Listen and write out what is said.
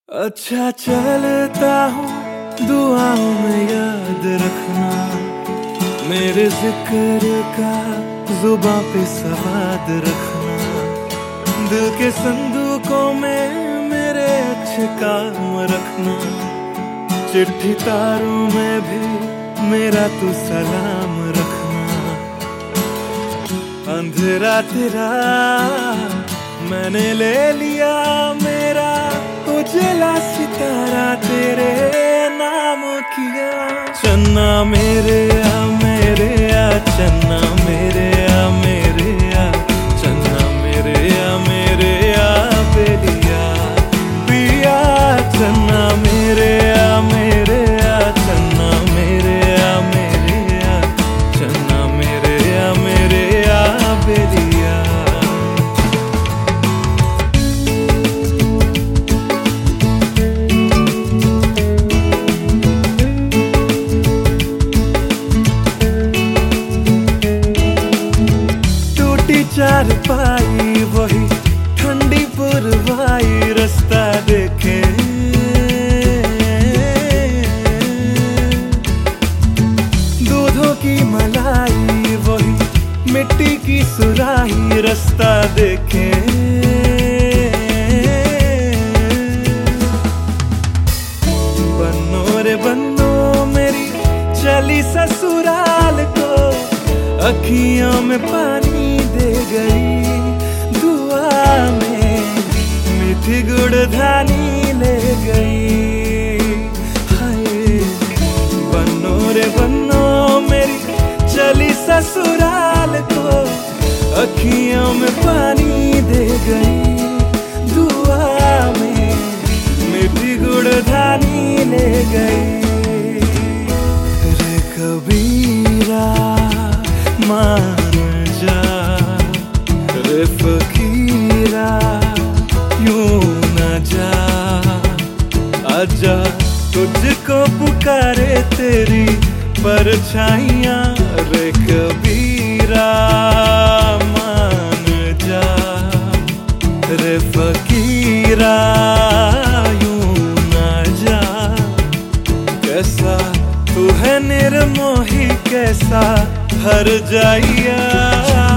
अच्छा चलता हूँ, दुआओं में याद रखना, मेरे जिक्र का जुबां पे सवाद रखना। दिल के संदूकों में मेरे अच्छे काम रखना, चिट्ठी तारों में भी मेरा तू सलाम रखना। अंधेरा तेरा मैंने ले लिया, मेरा उजला सितारा तेरे नाम किया। चन्ना मेरे आ चन्ना मेरे आ चन्ना मेरे आ बेलिया पिया। चन्ना मेरे आ चन्ना मेरे आ चन्ना मेरे आ बेलिया। चार पाई वही ठंडी पुरवाई, रास्ता देखे दूधों की मलाई वही मिट्टी की सुराही, रास्ता देखे बन्नो रे बन्नो मेरी चली ससुराल को, अखियों में पानी दे गई, दुआ में मीठी गुड़धानी ले गई। हाय बन्नो रे बन्नो मेरी चली ससुराल को, अखियों में पानी दे गई, दुआ में मीठी गुड़धानी ले गई। रे कबीरा मान जा, रे फकीरा यूं न जा, आजा तुझको पुकारे तेरी परछाइयां। रे कबीरा मान जा, रे फकीरा यूं न जा। कैसा तू है निर्मोही, कैसा हर जाइया।